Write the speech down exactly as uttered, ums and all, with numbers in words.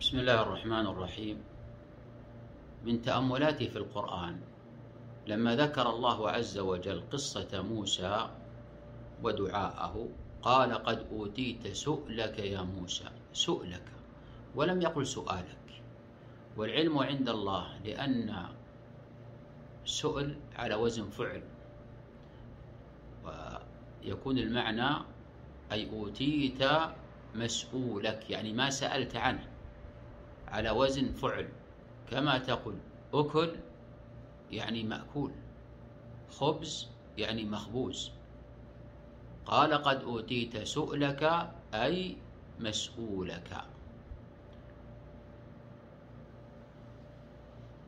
بسم الله الرحمن الرحيم. من تأملاتي في القرآن لما ذكر الله عز وجل قصة موسى ودعاءه قال: قد أوتيت سؤلك يا موسى. سؤلك، ولم يقل سؤالك. والعلم عند الله، لأن سؤل على وزن فعل، ويكون المعنى أي أوتيت مسؤولك، يعني ما سألت عنه، على وزن فعل. كما تقول أكل يعني مأكول، خبز يعني مخبوز. قال: قد أوتيت سؤلك أي مسؤولك.